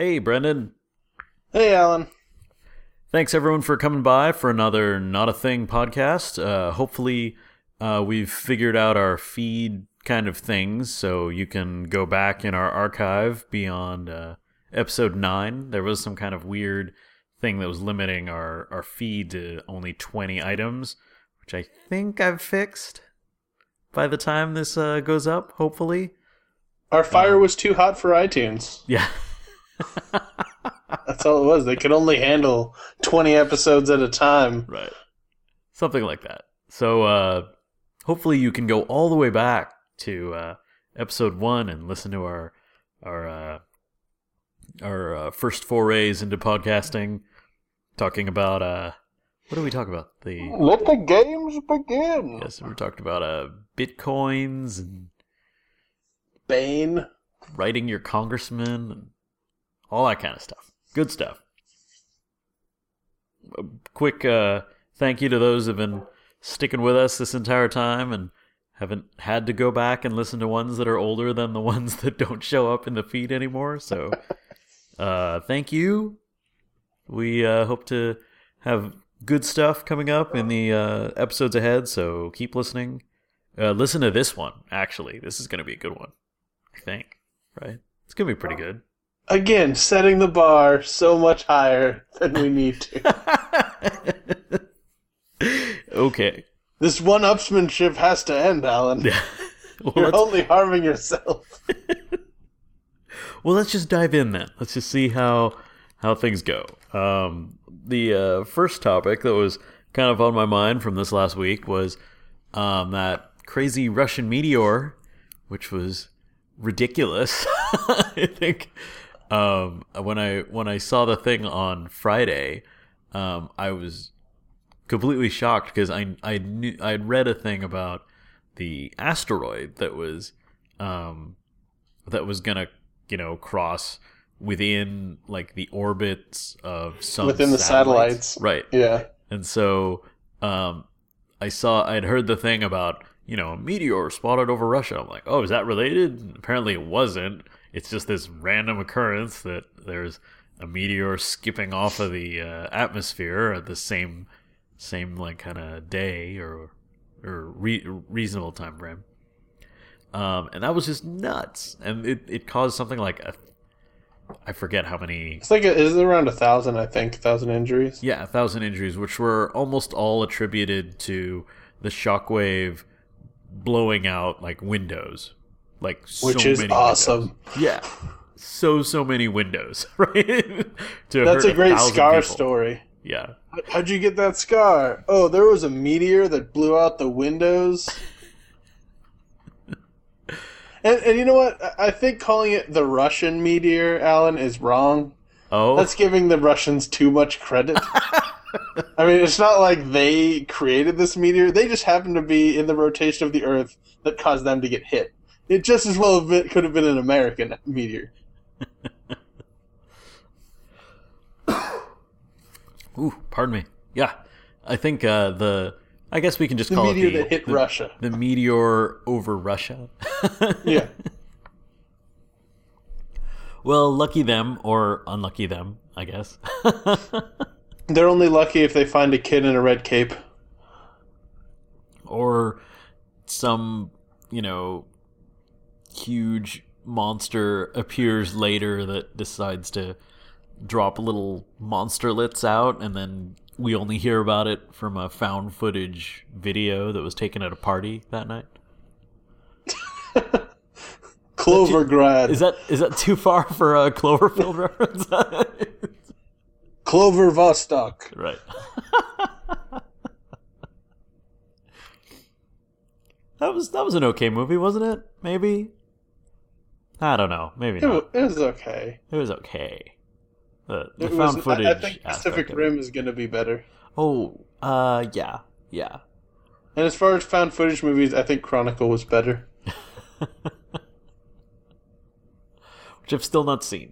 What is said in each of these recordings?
Hey, Brendan. Hey, Alan. Thanks, everyone, for coming by for another Not a Thing podcast. Hopefully, we've figured out our feed kind of things, so you can go back in our archive beyond episode 9. There was some kind of weird thing that was limiting our feed to only 20 items, which I think I've fixed by the time this goes up, hopefully. Our fire was too hot for iTunes. Yeah. That's all it was. They could only handle 20 episodes at a time. Right. Something like that. So hopefully you can go all the way back to episode 1 and listen to our first forays into podcasting, talking about what do we talk about? Let the games begin. Yes, we talked about bitcoins and Bane, writing your congressman and all that kind of stuff. Good stuff. A quick thank you to those who have been sticking with us this entire time and haven't had to go back and listen to ones that are older than the ones that don't show up in the feed anymore. So thank you. We hope to have good stuff coming up in the episodes ahead, so keep listening. Listen to this one, actually. This is going to be a good one, I think. Right? It's going to be pretty good. Again, setting the bar so much higher than we need to. Okay. This one-upsmanship has to end, Alan. Well, You're only harming yourself. Well, let's just dive in then. Let's just see how things go. The first topic that was kind of on my mind from this last week was that crazy Russian meteor, which was ridiculous. I think when I saw the thing on Friday, I was completely shocked because I'd read a thing about the asteroid that was gonna cross within like the orbits of some within the satellites, right? Yeah, and so I'd heard the thing about a meteor spotted over Russia. I'm like, oh, is that related? And apparently it wasn't. It's just this random occurrence that there's a meteor skipping off of the atmosphere at the same like kind of day or reasonable time frame. And that was just nuts. And it caused something like I forget how many. It's like is it around 1,000? I think 1,000 injuries. Yeah, 1,000 injuries, which were almost all attributed to the shockwave blowing out like windows, like which so is many awesome. Windows. Yeah, so many windows, right? That's a great scar people. Story. Yeah. How'd you get that scar? Oh, there was a meteor that blew out the windows. And you know what? I think calling it the Russian meteor, Alan, is wrong. Oh, that's giving the Russians too much credit. I mean, it's not like they created this meteor. They just happened to be in the rotation of the Earth that caused them to get hit. It just as well could have been an American meteor. Ooh, pardon me. Yeah, I think I guess we can just the call meteor it that hit Russia. The meteor over Russia. Yeah. Well, lucky them or unlucky them, I guess. They're only lucky if they find a kid in a red cape. Or some, huge monster appears later that decides to drop little monsterlets out, and then we only hear about it from a found footage video that was taken at a party that night. Clovergrad. Is that too far for a Cloverfield reference? Clover Vostok. Right. That was an okay movie, wasn't it? Maybe. I don't know. Maybe not. It was okay. It was okay. The found footage. I think Pacific Rim is going to be better. Oh, yeah. And as far as found footage movies, I think Chronicle was better. Which I've still not seen.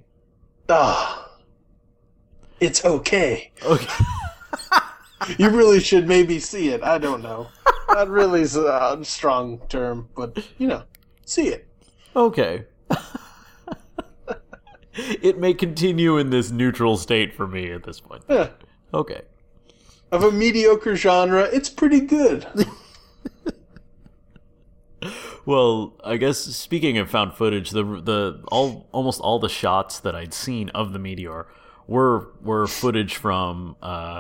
It's okay. Okay. You really should maybe see it. I don't know. That really is a strong term, but, see it. Okay. It may continue in this neutral state for me at this point. Yeah. Okay. Of a mediocre genre, it's pretty good. Well, I guess speaking of found footage, almost all the shots that I'd seen of the meteor were footage from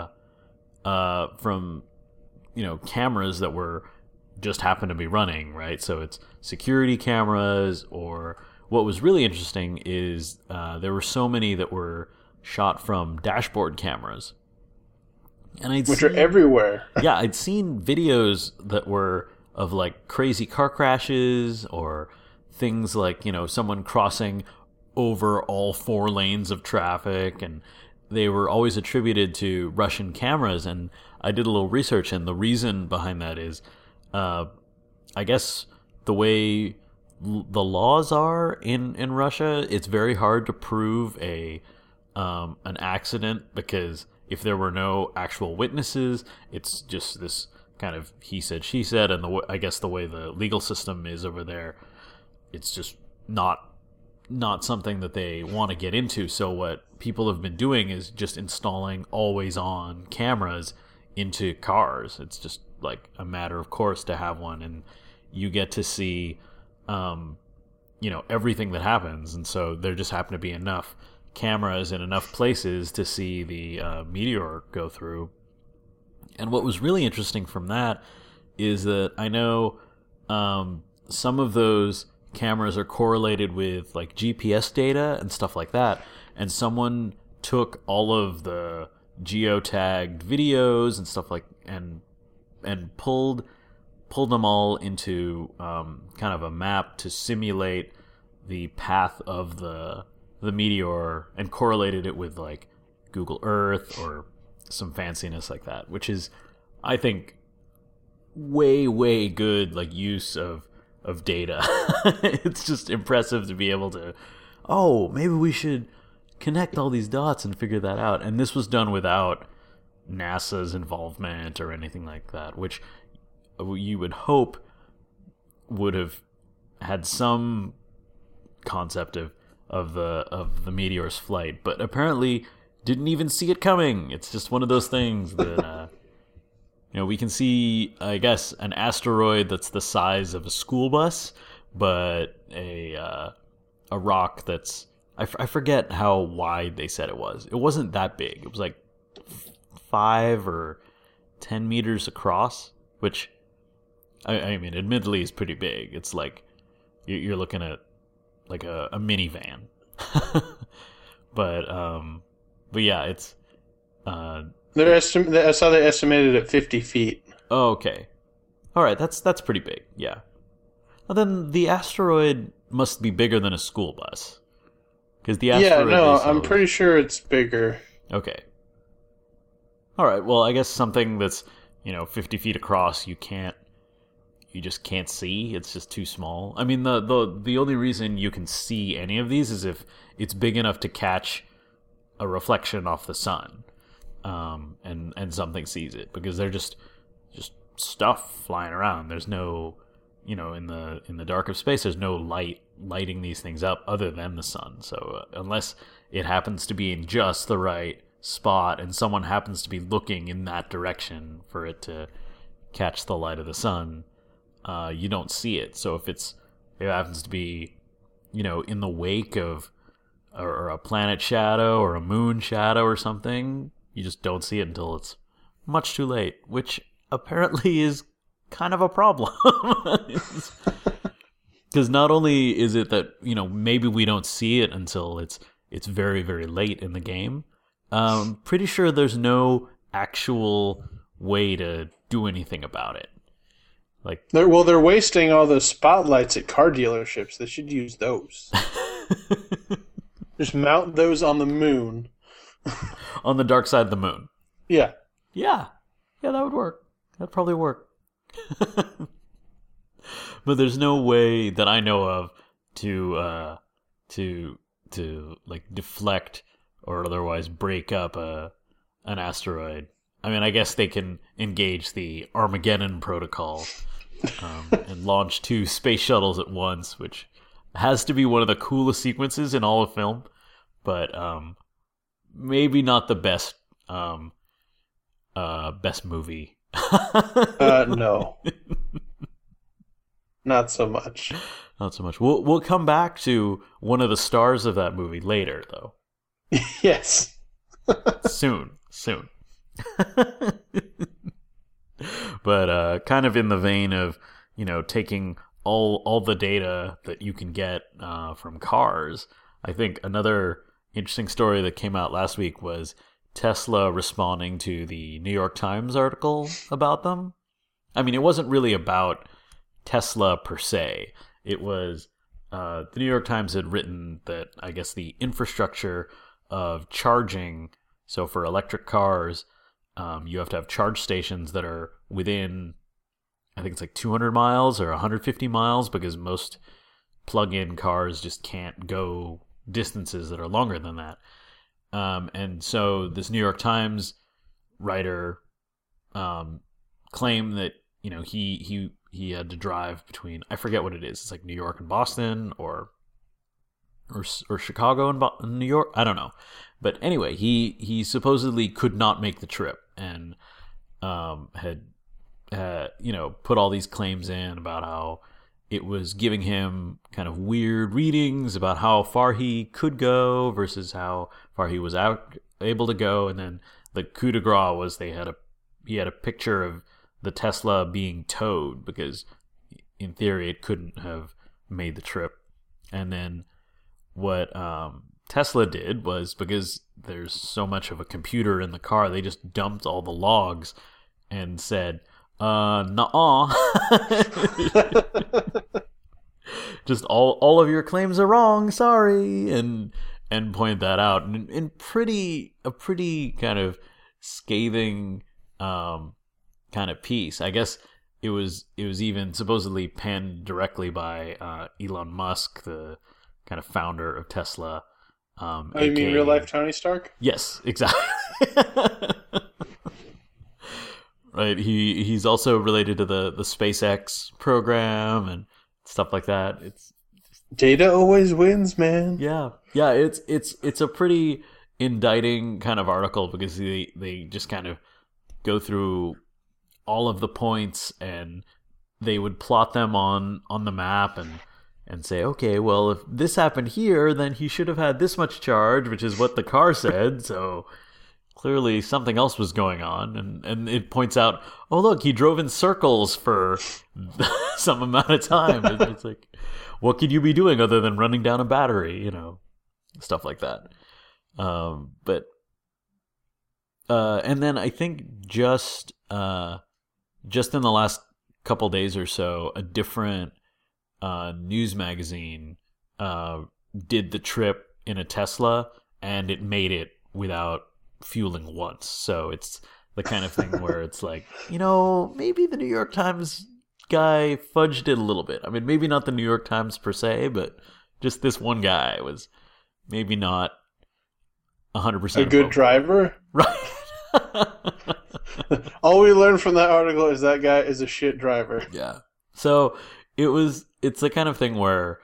cameras that were just happened to be running, right? So it's security cameras, or what was really interesting is there were so many that were shot from dashboard cameras. And Which are everywhere. Yeah, I'd seen videos that were of like crazy car crashes or things like, someone crossing over all 4 lanes of traffic, and they were always attributed to Russian cameras. And I did a little research, and the reason behind that is I guess the way the laws are in Russia, it's very hard to prove an accident, because if there were no actual witnesses, it's just this kind of he said, she said, and I guess the way the legal system is over there, it's just not something that they want to get into. So what people have been doing is just installing always-on cameras into cars. It's just like a matter of course to have one, and you get to see, everything that happens. And so there just happen to be enough cameras in enough places to see the meteor go through. And what was really interesting from that is that I know some of those cameras are correlated with like GPS data and stuff like that. And someone took all of the geotagged videos and stuff like and pulled them all into kind of a map to simulate the path of the meteor, and correlated it with like Google Earth or some fanciness like that, which is, I think, way good like use of data. It's just impressive to be able to, maybe we should connect all these dots and figure that out. And this was done without NASA's involvement or anything like that, which you would hope would have had some concept of the meteor's flight, but apparently didn't even see it coming. It's just one of those things that we can see, I guess, an asteroid that's the size of a school bus, but a rock that's I forget how wide they said it was. It wasn't that big. It was like 5 or 10 meters across, which I mean, admittedly, is pretty big. It's like you're looking at like a minivan. but yeah, it's I saw they estimated at 50 feet. Oh, okay. All right, that's pretty big. Yeah. Well, then the asteroid must be bigger than a school bus, because the asteroid. Yeah, no, I'm pretty sure it's bigger. Okay. All right. Well, I guess something that's 50 feet across, you just can't see. It's just too small. I mean, the only reason you can see any of these is if it's big enough to catch a reflection off the sun, and something sees it, because they're just stuff flying around. There's no, in the dark of space, there's no lighting these things up other than the sun. So unless it happens to be in just the right spot and someone happens to be looking in that direction for it to catch the light of the sun, you don't see it. So if it happens to be, in the wake of or a planet shadow or a moon shadow or something, you just don't see it until it's much too late, which apparently is kind of a problem. Because not only is it that, maybe we don't see it until it's very, very late in the game, pretty sure there's no actual way to do anything about it. Like, they're wasting all those spotlights at car dealerships. They should use those. Just mount those on the moon. On the dark side of the moon. Yeah. Yeah, that would work. That'd probably work. But there's no way that I know of to like deflect or otherwise break up an asteroid. I mean, I guess they can engage the Armageddon protocol and launch 2 space shuttles at once, which has to be one of the coolest sequences in all of film. but maybe not the best best movie. No. Not so much. Not so much. We'll come back to one of the stars of that movie later, though. Yes. Soon. But kind of in the vein of, taking all the data that you can get from cars, I think another interesting story that came out last week was Tesla responding to the New York Times article about them. I mean, it wasn't really about Tesla per se. It was the New York Times had written that, I guess, the infrastructure of charging, so for electric cars, you have to have charge stations that are within, I think it's like 200 miles or 150 miles, because most plug-in cars just can't go distances that are longer than that. And so this New York Times writer claimed that, he had to drive between, I forget what it is. It's like New York and Boston or Chicago and New York. I don't know. But anyway, he supposedly could not make the trip and had put all these claims in about how it was giving him kind of weird readings about how far he could go versus how far he was able to go. And then the coup de grace was he had a picture of the Tesla being towed because in theory it couldn't have made the trip. And then what Tesla did was, because there's so much of a computer in the car, they just dumped all the logs and said, nuh-uh. Just all of your claims are wrong, sorry, and pointed that out in a pretty kind of scathing kind of piece. I guess it was even supposedly penned directly by Elon Musk, the kind of founder of Tesla. You mean real life Tony Stark? Yes, exactly. Right. He's also related to the SpaceX program and stuff like that. It's data always wins, man. Yeah. It's a pretty indicting kind of article because they just kind of go through all of the points and they would plot them on the map and say, okay, well, if this happened here, then he should have had this much charge, which is what the car said. So clearly something else was going on. And it points out, oh, look, he drove in circles for some amount of time. It's like, what could you be doing other than running down a battery, stuff like that. And then I think just in the last couple days or so, a different news magazine did the trip in a Tesla, and it made it without fueling once. So it's the kind of thing where it's like, maybe the New York Times guy fudged it a little bit. I mean, maybe not the New York Times per se, but just this one guy was maybe not 100% a good driver. Right. All we learned from that article is that guy is a shit driver. Yeah. So it's the kind of thing where,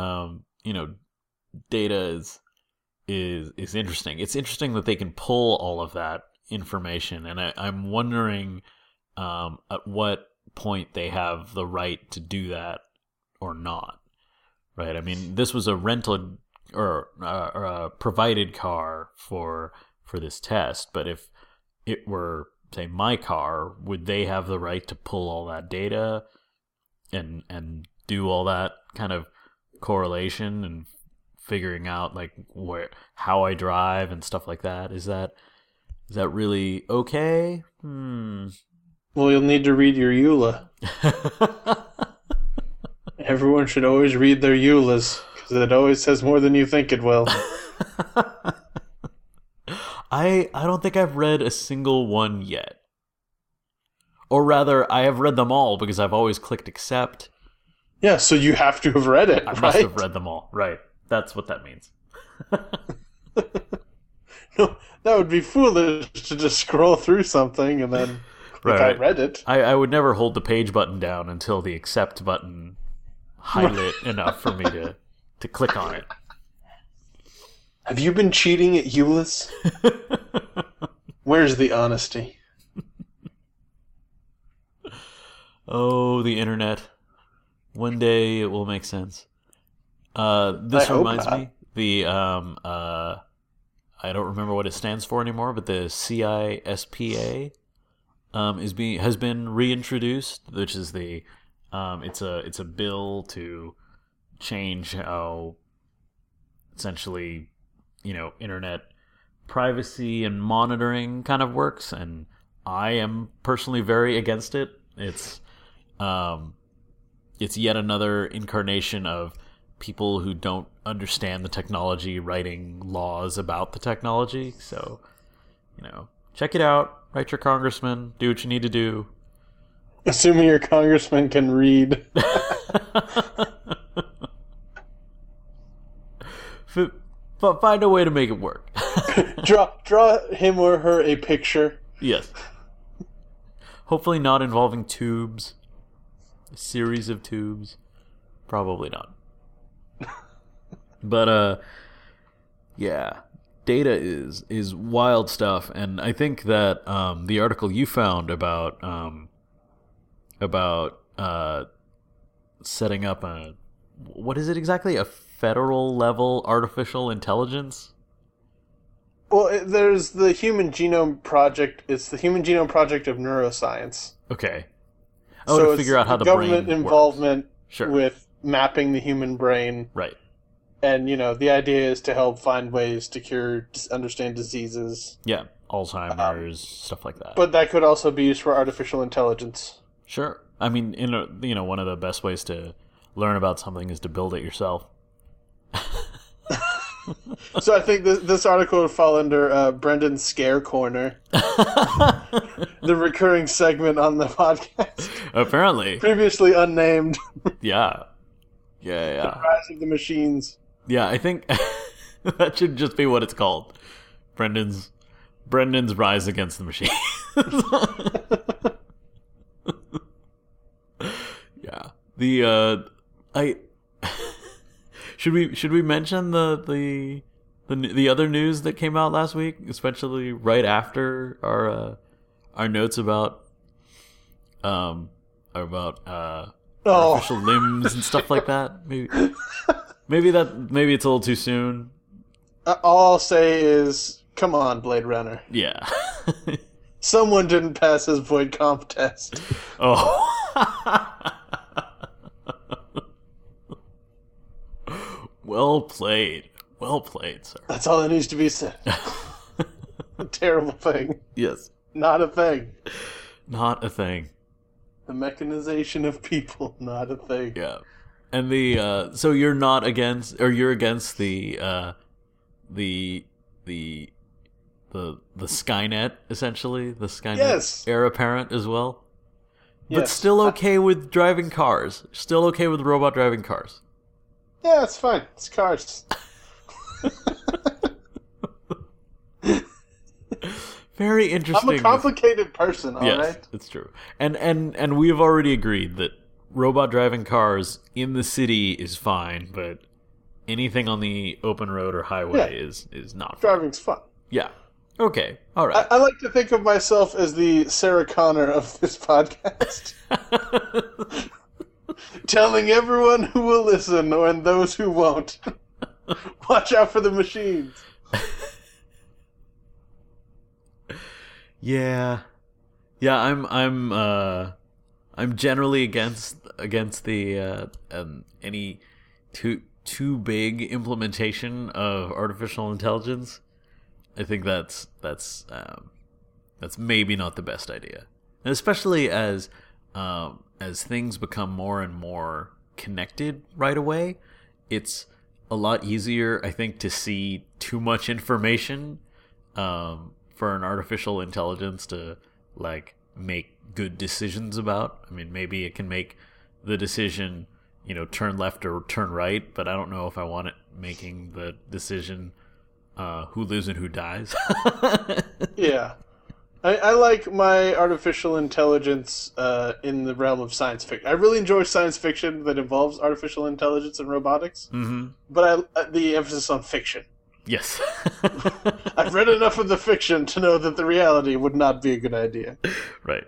data is interesting. It's interesting that they can pull all of that information. And I'm wondering, at what point they have the right to do that or not. Right. I mean, this was a rental or a provided car for this test, but if it were, say, my car, would they have the right to pull all that data and do all that kind of correlation and figuring out like how I drive and stuff like that? Is that really okay? Well, you'll need to read your EULA. Everyone should always read their EULAs because it always says more than you think it will. I don't think I've read a single one yet. Or rather, I have read them all because I've always clicked accept. Yeah, so you have to have read it, I right? must have read them all. Right. That's what that means. No, that would be foolish to just scroll through something and then click I read it. I would never hold the page button down until the accept button highlight enough for me to click on it. Have you been cheating at Euless? Where's the honesty? Oh, the internet. One day it will make sense. This I hope reminds not. me, I don't remember what it stands for anymore, but the CISPA has been reintroduced, which is it's a bill to change how essentially, internet privacy and monitoring kind of works, and I am personally very against it. It's yet another incarnation of people who don't understand the technology writing laws about the technology. So, check it out. Write your congressman. Do what you need to do. Assuming your congressman can read. Find a way to make it work. Draw him or her a picture. Yes. Hopefully not involving tubes. A series of tubes. Probably not. But yeah, data is wild stuff, and I think that the article you found about setting up what is it exactly? A federal level artificial intelligence? Well, there's the Human Genome Project. It's the Human Genome Project of neuroscience. Okay. So to figure out how the government brain involvement works. Sure. with mapping the human brain. Right. And, the idea is to help find ways to understand diseases. Yeah, Alzheimer's, stuff like that. But that could also be used for artificial intelligence. Sure. I mean, one of the best ways to learn about something is to build it yourself. So I think this article would fall under Brendan's Scare Corner. The recurring segment on the podcast. Apparently. Previously unnamed. Yeah. The Rise of the Machines. Yeah, I think that should just be what it's called. Brendan's Rise Against the Machine. Yeah. I should we mention the other news that came out last week, especially right after our notes about artificial limbs and stuff like that? Maybe it's a little too soon. All I'll say is, come on, Blade Runner. Yeah. Someone didn't pass his void comp test. Oh. Well played, sir. That's all that needs to be said. A terrible thing. Yes. Not a thing. Not a thing. The mechanization of people, not a thing. Yeah. And so you're not against, or you're against the Skynet, essentially, the Skynet heir apparent as well. But Yes. still okay with driving cars. Still okay with robot driving cars. Yeah, it's fine. It's cars. Very interesting. I'm a complicated person, all yes, right? it's true. And we have already agreed that robot driving cars in the city is fine, but anything on the open road or highway is not fine. Driving's fun. Yeah. Okay. All right. I like to think of myself as the Sarah Connor of this podcast. Telling everyone who will listen, and those who won't, watch out for the machines. Yeah. I'm generally against the any too big implementation of artificial intelligence. I think that's maybe not the best idea, and especially as things become more and more connected right away, it's a lot easier, I think, to see too much information for an artificial intelligence to make good decisions about. I mean, maybe it can make the decision, turn left or turn right, but I don't know if I want it making the decision who lives and who dies. Yeah. I like my artificial intelligence in the realm of science fiction. I really enjoy science fiction that involves artificial intelligence and robotics, Mm-hmm. but the emphasis on fiction. Yes. I've read enough of the fiction to know that the reality would not be a good idea. Right.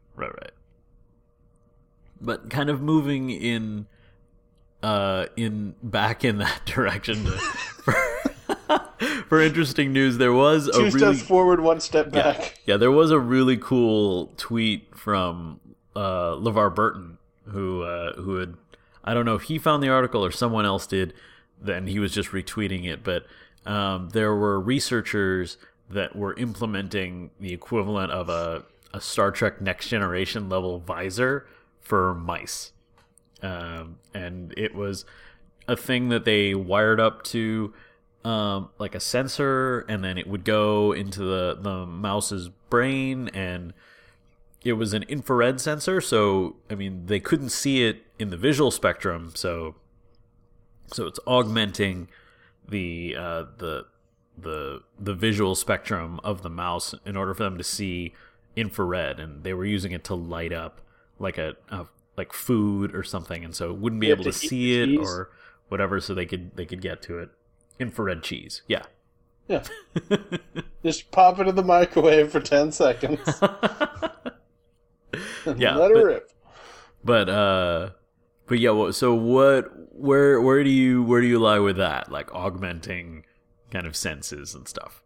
But kind of moving in back in that direction for interesting news, there was a Two steps forward, one step back. Yeah, there was a really cool tweet from LeVar Burton who had, I don't know if he found the article or someone else did, then he was just retweeting it, but there were researchers that were implementing the equivalent of a Star Trek Next Generation level visor for mice. And it was a thing that they wired up to like a sensor, and then it would go into the mouse's brain, and it was an infrared sensor, so I mean they couldn't see it in the visual spectrum, so it's augmenting the visual spectrum of the mouse in order for them to see infrared, and they were using it to light up like like food or something, and so it wouldn't be able to see it or whatever, so they could get to it. Infrared cheese, yeah. Just pop it in the microwave for 10 seconds. Yeah, let it rip. But yeah. So where do you lie with that? Like augmenting kind of senses and stuff.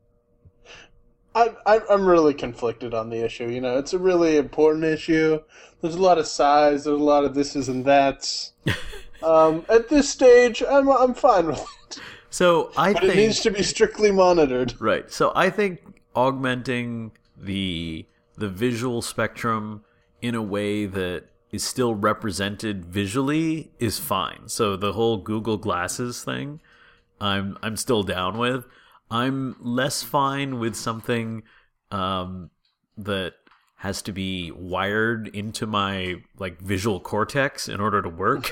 I'm really conflicted on the issue. You know, it's a really important issue. There's a lot of size. There's a lot of thises and that's. At this stage, I'm fine with it. So but it needs to be strictly monitored. Right. So I think augmenting the visual spectrum in a way that is still represented visually is fine. So the whole Google Glasses thing, I'm still down with. I'm less fine with something that has to be wired into my like visual cortex in order to work.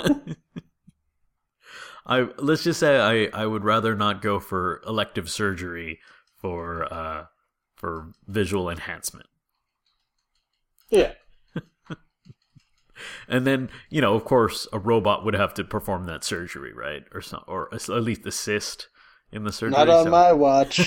Let's just say I would rather not go for elective surgery for visual enhancement. Yeah. And then, you know, of course, a robot would have to perform that surgery, right? Or at least assist in the surgery. Not on my watch.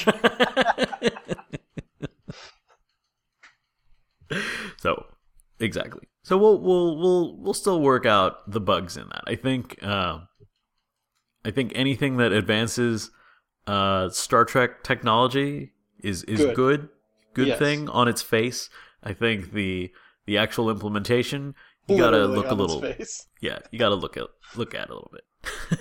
So, exactly. So we'll still work out the bugs in that. I think anything that advances Star Trek technology is good yes. thing on its face. I think the actual implementation, you gotta look a little. Yeah, you gotta look at it a little bit.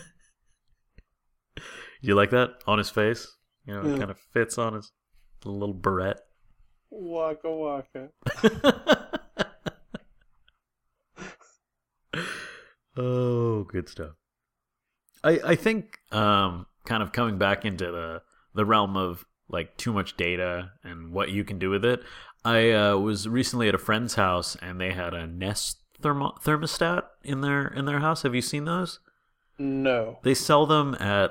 You like that on his face? You know, it kind of fits on his little beret. Waka waka. Oh, good stuff. I think kind of coming back into the realm of like too much data and what you can do with it. I was recently at a friend's house and they had a Nest thermostat in their house. Have you seen those? No. They sell them at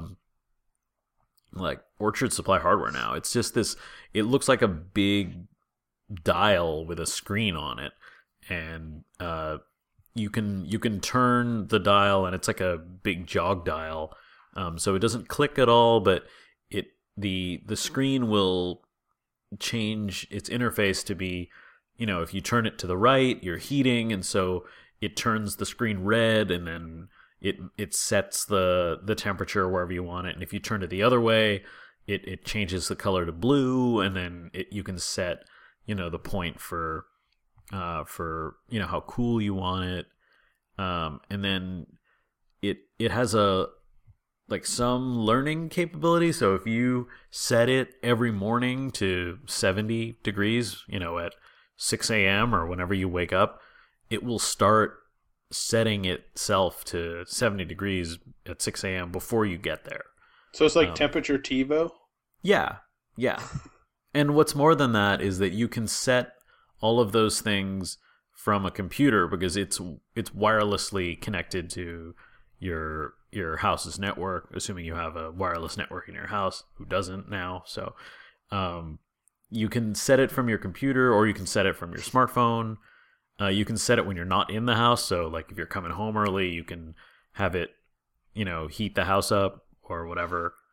like Orchard Supply Hardware now. It's just this. It looks like a big dial with a screen on it, and you can turn the dial, and it's like a big jog dial. So it doesn't click at all, but the screen will change its interface to be, you know, if you turn it to the right, you're heating, and so it turns the screen red, and then it sets the temperature wherever you want it. And if you turn it the other way, it changes the color to blue, and then you can set, you know, the point for you know how cool you want it. And then it has some learning capability. So if you set it every morning to 70 degrees, you know, at 6 a.m. or whenever you wake up, it will start setting itself to 70 degrees at 6 a.m. before you get there. So it's like temperature TiVo? Yeah. And what's more than that is that you can set all of those things from a computer because it's wirelessly connected to your house's network, assuming you have a wireless network in your house. Who doesn't now? So you can set it from your computer, or you can set it from your smartphone. You can set it when you're not in the house. So like if you're coming home early, you can have it, you know, heat the house up or whatever.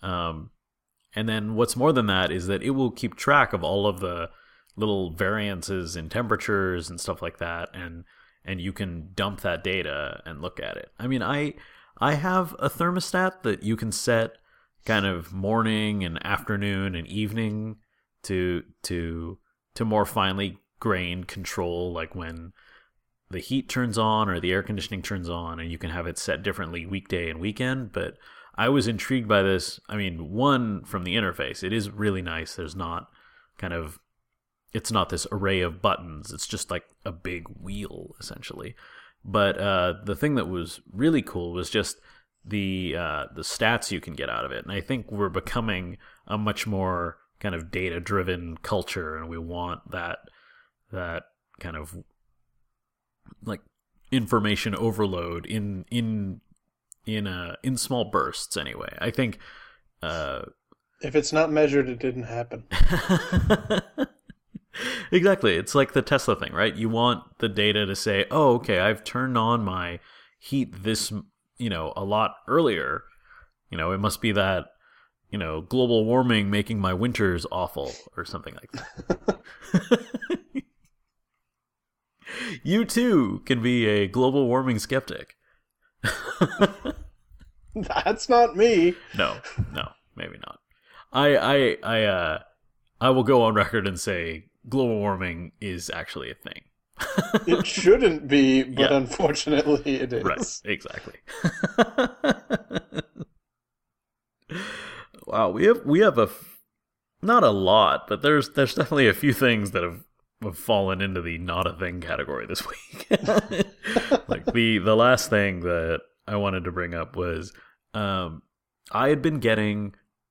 And then what's more than that is that it will keep track of all of the little variances in temperatures and stuff like that, and you can dump that data and look at it. I mean, I have a thermostat that you can set kind of morning and afternoon and evening to more finely grained control, like when the heat turns on or the air conditioning turns on, and you can have it set differently weekday and weekend. But I was intrigued by this. I mean, one, from the interface, it is really nice. There's not it's not this array of buttons. It's just like a big wheel, essentially. But the thing that was really cool was just the stats you can get out of it. And I think we're becoming a much more kind of data-driven culture, and we want that kind of like information overload in small bursts. Anyway, I think if it's not measured, it didn't happen. Exactly. It's like the Tesla thing, right? You want the data to say, oh, okay, I've turned on my heat this, a lot earlier. It must be that, global warming making my winters awful or something like that. You too can be a global warming skeptic. That's not me. No, maybe not. I will go on record and say global warming is actually a thing. It shouldn't be, but unfortunately it is. Right, exactly. Wow, we have not a lot, but there's definitely a few things that have fallen into the not a thing category this week. Like the last thing that I wanted to bring up was I've been getting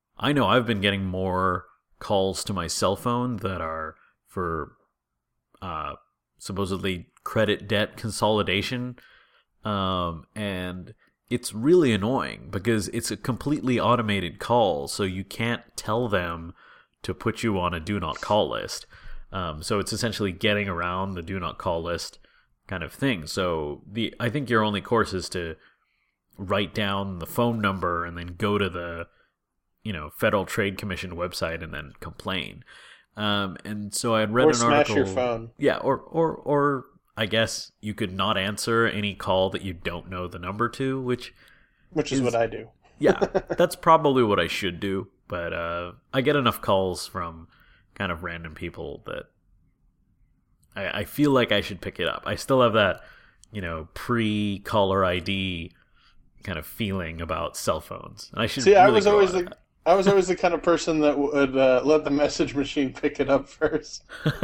more calls to my cell phone that are for supposedly credit debt consolidation, and it's really annoying because it's a completely automated call, so you can't tell them to put you on a do not call list. So it's essentially getting around the do not call list kind of thing. So I think your only course is to write down the phone number and then go to the Federal Trade Commission website and then complain. And so I had read an article. Or smash your phone. Yeah, or I guess you could not answer any call that you don't know the number to, which is what I do. Yeah, that's probably what I should do. But I get enough calls from kind of random people that I feel like I should pick it up. I still have that, pre-caller ID kind of feeling about cell phones. And I should really I was always the kind of person that would let the message machine pick it up first.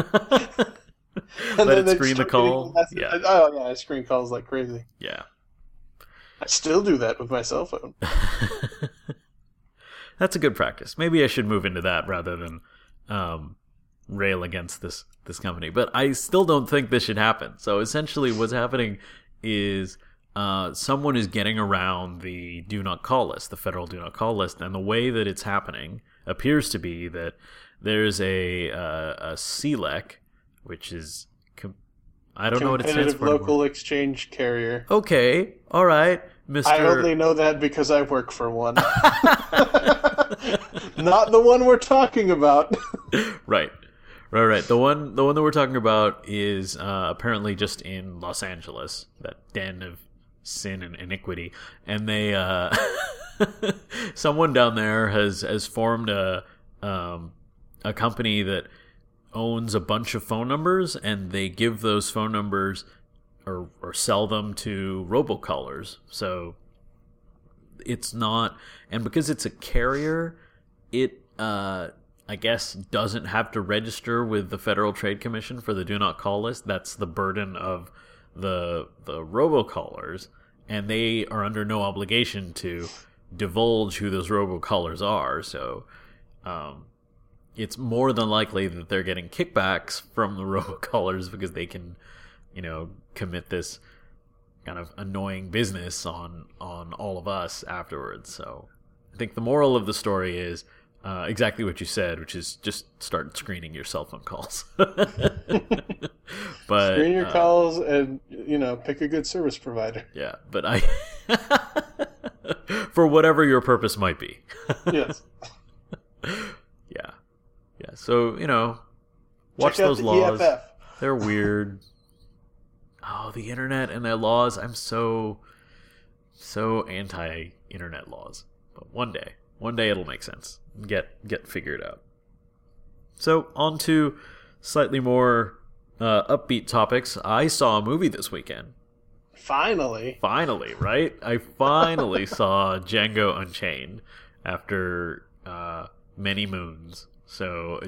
Let it screen the call. Yeah. Oh yeah, I screen calls like crazy. Yeah. I still do that with my cell phone. That's a good practice. Maybe I should move into that rather than rail against this company. But I still don't think this should happen. So essentially what's happening is someone is getting around the do not call list, the federal do not call list, and the way that it's happening appears to be that there's a CLEC, which is I don't know what it stands for. Competitive Local Exchange Carrier. Okay, all right, Mr. I only know that because I work for one. Not the one we're talking about. Right. The one that we're talking about is apparently just in Los Angeles, that den of sin and iniquity, and they someone down there has formed a company that owns a bunch of phone numbers, and they give those phone numbers or sell them to robocallers. So it's not, and because it's a carrier, it I guess doesn't have to register with the Federal Trade Commission for the do not call list. That's the burden of the robocallers, and they are under no obligation to divulge who those robocallers are. So it's more than likely that they're getting kickbacks from the robocallers because they can, commit this kind of annoying business on all of us afterwards. So I think the moral of the story is exactly what you said, which is just start screening your cell phone calls. But screen your calls and pick a good service provider. Yeah, but for whatever your purpose might be. Yes. Yeah. So watch Check out those the laws. EFF. They're weird. Oh, the internet and their laws. I'm so anti-internet laws. But one day it'll make sense. Get figured out. So on to slightly more upbeat topics. I saw a movie this weekend. Finally, right? I finally saw Django Unchained after many moons. So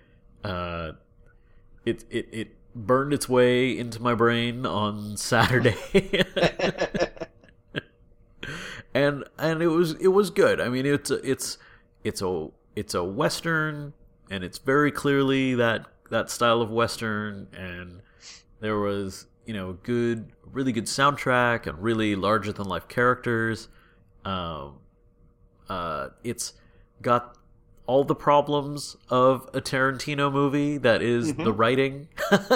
it burned its way into my brain on Saturday. and it was good. I mean, it's a Western, and it's very clearly that style of Western, and there was really good soundtrack and really larger than life characters. It's got all the problems of a Tarantino movie, that is the writing.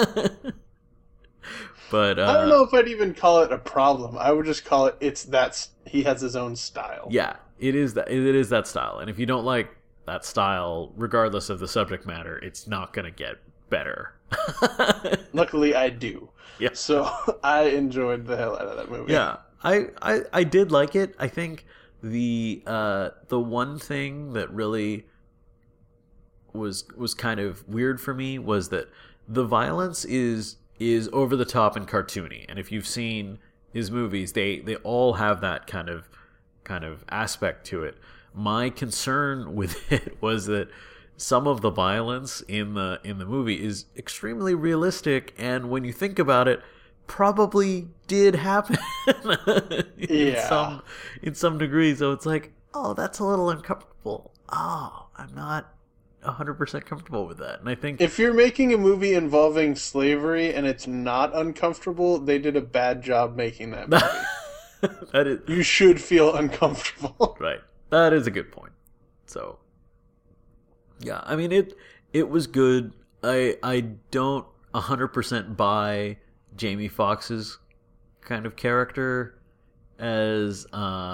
But I don't know if I'd even call it a problem. I would just call it he has his own style. Yeah, it is that style. And if you don't like that style, regardless of the subject matter, it's not going to get better. Luckily, I do. Yeah. So I enjoyed the hell out of that movie. Yeah, I did like it. I think the one thing that really was kind of weird for me was that the violence is over the top and cartoony. And if you've seen his movies, they all have that kind of aspect to it. My concern with it was that some of the violence in the movie is extremely realistic, and when you think about it, probably did happen in some degree. So it's like, oh, that's a little uncomfortable. Oh, I'm not 100% comfortable with that. And I think if you're making a movie involving slavery and it's not uncomfortable, they did a bad job making that movie. You should feel uncomfortable. Right. That is a good point. So yeah, I mean it was good. I don't 100% buy Jamie Foxx's kind of character as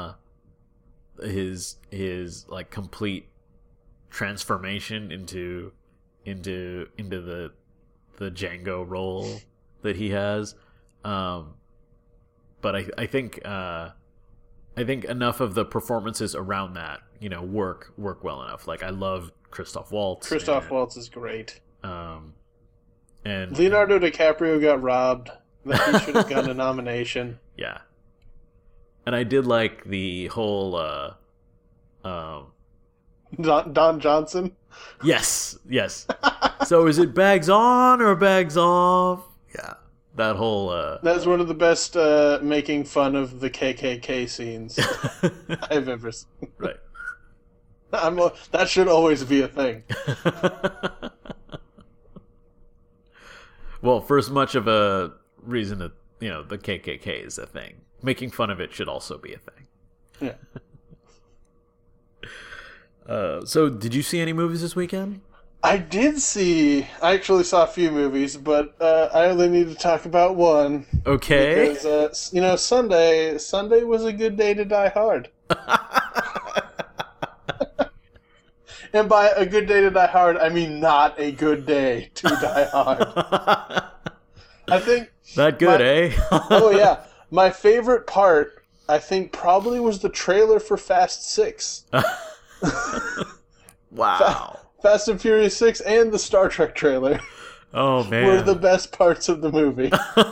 his like complete transformation into the Django role that he has. But I think enough of the performances around that, work well enough. Like, I love Christoph Waltz. Waltz is great. And Leonardo DiCaprio got robbed. That he should have gotten a nomination. Yeah. And I did like the whole Don Johnson? Yes. So is it bags on or bags off? Yeah. That whole That's one of the best making fun of the KKK scenes I've ever seen. Right. That should always be a thing. Well, for as much of a reason that, the KKK is a thing, making fun of it should also be a thing. Yeah. So did you see any movies this weekend? I actually saw a few movies, but I only need to talk about one. Okay. Because, Sunday was a good day to die hard. And by a good day to die hard, I mean not a good day to die hard. I think... That good, eh? Oh, yeah. My favorite part, I think, probably was the trailer for Fast 6. Wow. Fast and Furious 6 and the Star Trek trailer. Oh, man. Were the best parts of the movie.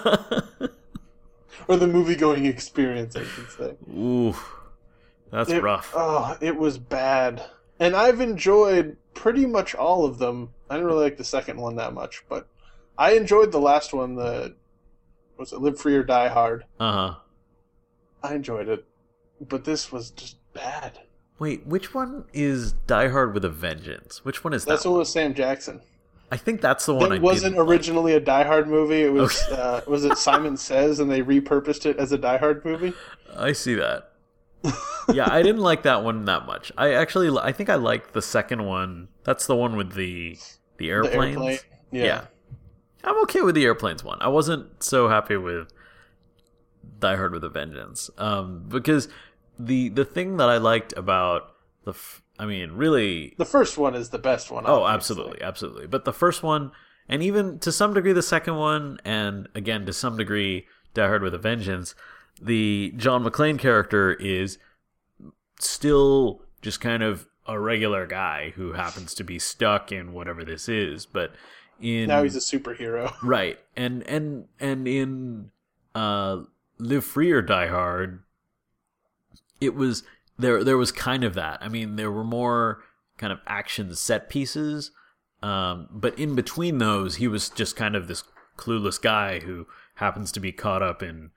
Or the movie-going experience, I should say. Ooh. That's rough. Oh, it was bad. And I've enjoyed pretty much all of them. I didn't really like the second one that much, but I enjoyed the last one, was it Live Free or Die Hard? Uh-huh. I enjoyed it. But this was just bad. Wait, which one is Die Hard with a Vengeance? Which one is that? That's the one with Sam Jackson. I think that's the one It wasn't originally a Die Hard movie. It was, was it Simon Says, and they repurposed it as a Die Hard movie? I see that. Yeah, I didn't like that one that much. I think I liked the second one. That's the one with the airplanes. The airplane. Yeah. I'm okay with the airplanes one. I wasn't so happy with Die Hard with a Vengeance. Because the thing that I liked about really, The first one is the best one. oh, obviously. absolutely. But the first one, and even to some degree the second one, and again to some degree Die Hard with a Vengeance, the John McClane character is still just kind of a regular guy who happens to be stuck in whatever this is. But Now he's a superhero. right, and in Live Free or Die Hard, it was there was kind of that. I mean, there were more kind of action set pieces, but in between those, he was just kind of this clueless guy who happens to be caught up in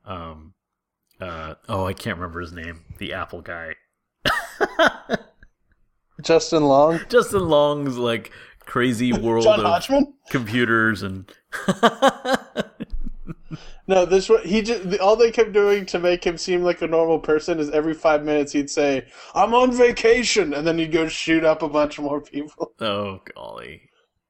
I can't remember his name, the Apple guy. Justin Long. Justin Long's like crazy world John of Hodgman? computers and No, this one all they kept doing to make him seem like a normal person is every 5 minutes he'd say, "I'm on vacation," and then he'd go shoot up a bunch more people. oh golly.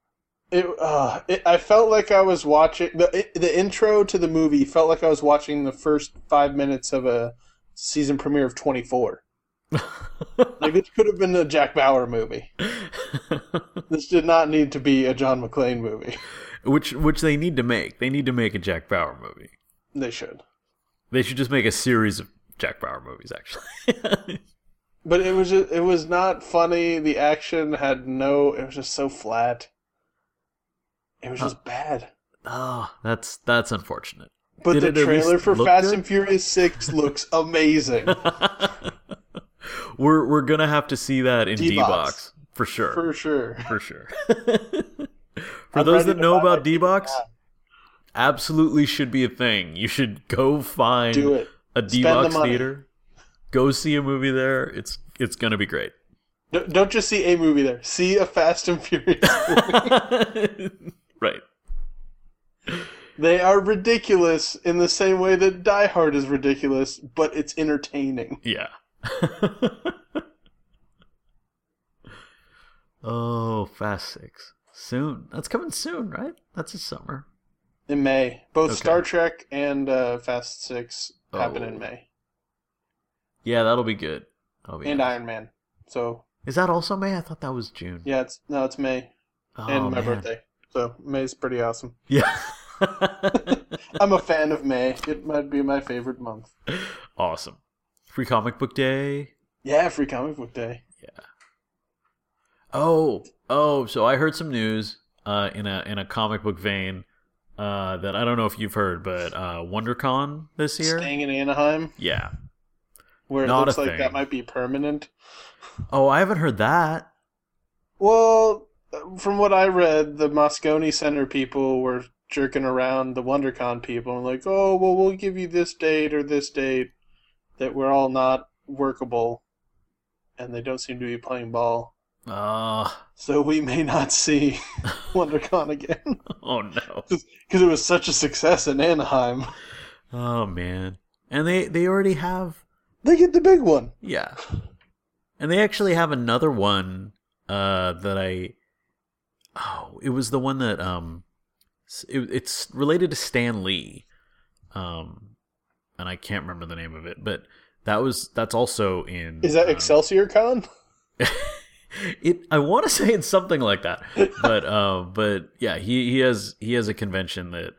I felt like I was watching the intro to the movie. Felt like I was watching the first 5 minutes of a season premiere of 24. Like this could have been a Jack Bauer movie. This did not need to be a John McClane movie. Which they need to make. They need to make a Jack Bauer movie. They should. They should just make a series of Jack Bauer movies, actually. But it was not funny. The action had it was just so flat. It was just bad. Oh, that's unfortunate. But Did the it at least trailer for look Fast good? and Furious 6 looks amazing. We're gonna have to see that in D-Box. D-Box for sure. For sure. For sure. For I'm those ready that to know buy about my D-Box, ticket absolutely should be a thing. You should go find Do it. a Spend the D-Box money. theater. Go see a movie there. It's gonna be great. Don't just see a movie there. See a Fast and Furious movie. Right. They are ridiculous in the same way that Die Hard is ridiculous, but it's entertaining. Yeah. Oh, Fast 6. Soon. That's coming soon, right? That's this summer. In May. Both Okay. Star Trek and Fast 6 happen Oh. in May. Yeah, that'll be good. That'll be And good. Iron Man. So, Is that also May? I thought that was June. yeah, it's May. Oh, And my man. birthday. So, May's pretty awesome. Yeah. I'm a fan of May. It might be my favorite month. Awesome. Free Comic Book Day. Yeah, Free Comic Book Day. Oh, so I heard some news in a comic book vein that I don't know if you've heard, but WonderCon this year. Staying in Anaheim, Yeah. where it Not looks a like thing. that might be permanent. Oh, I haven't heard that. Well, from what I read, the Moscone Center people were jerking around the WonderCon people and like, oh, well, we'll give you this date or this date that we're all not workable, and they don't seem to be playing ball. So we may not see WonderCon again. Oh no. Because it was such a success in Anaheim. Oh man. And they already have, They get the big one. yeah. And they actually have another one it was the one that it's related to Stan Lee. And I can't remember the name of it, but that's also in Is that Excelsior Con? I want to say it's something like that, but yeah, he has a convention that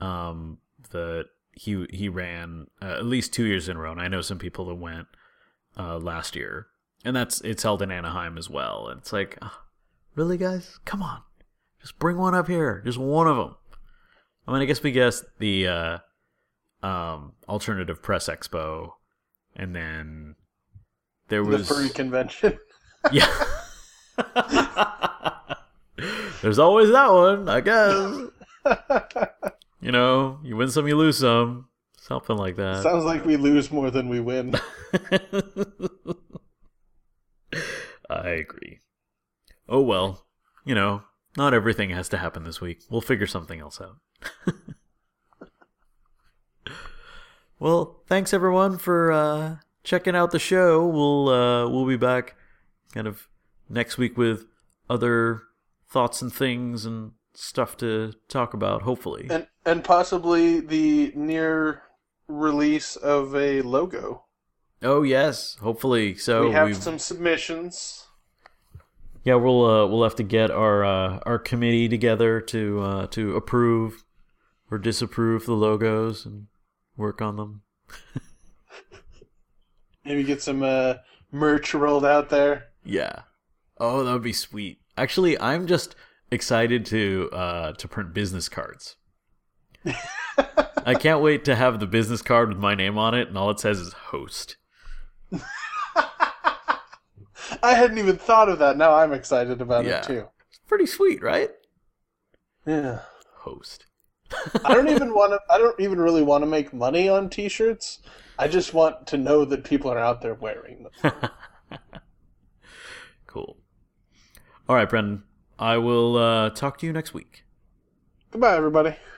he ran at least 2 years in a row, and I know some people that went last year, and it's held in Anaheim as well. And it's like, really, guys, come on, just bring one up here, just one of them. I mean, I guess we guessed the Alternative Press Expo, and then there was The furry convention. Yeah. There's always that one, I guess. You know, you win some, you lose some. Something like that. Sounds like we lose more than we win. I agree. Oh well, you know, not everything has to happen this week. We'll figure something else out. Well, thanks everyone for checking out the show. We'll be back kind of next week with other thoughts and things and stuff to talk about, hopefully. And possibly the near release of a logo. Oh yes, hopefully. So We have some submissions. yeah, we'll have to get our committee together to approve or disapprove the logos and work on them. Maybe get some merch rolled out there. Yeah. Oh, that would be sweet. Actually, I'm just excited to print business cards. I can't wait to have the business card with my name on it, and all it says is host. I hadn't even thought of that. Now I'm excited about Yeah. it too. It's pretty sweet, right? Yeah. Host. I don't even really want to make money on t-shirts. I just want to know that people are out there wearing them. Cool. All right, Brendan. I will talk to you next week. Goodbye, everybody.